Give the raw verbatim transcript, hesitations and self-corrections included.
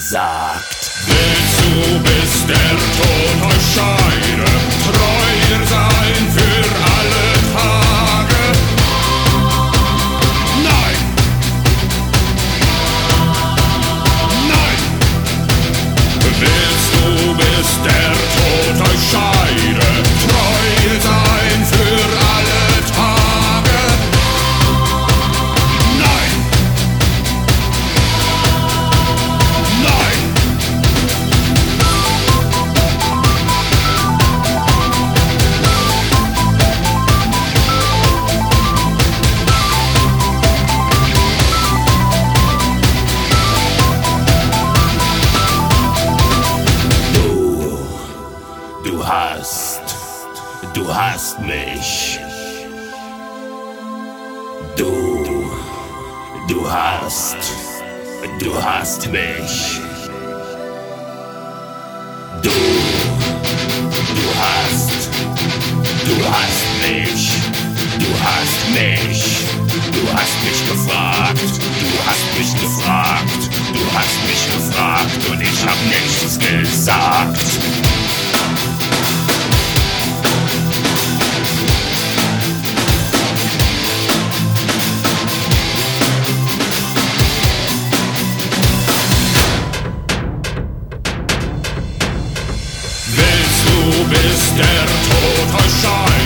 gesagt. Willst du, bis der Tod euch scheide, treuer sein für alle Tage? Nein! Nein! Willst du, bis der Tod euch scheide, treuer sein für alle Tage? Nein! Nein! Du hast, du hast mich. Du, du hast, du hast mich. Du, du hast, du hast mich. Du hast mich. Du hast mich gefragt. Du hast mich gefragt. Du hast mich gefragt und ich hab nichts gesagt. Bis der Tod euch scheidet.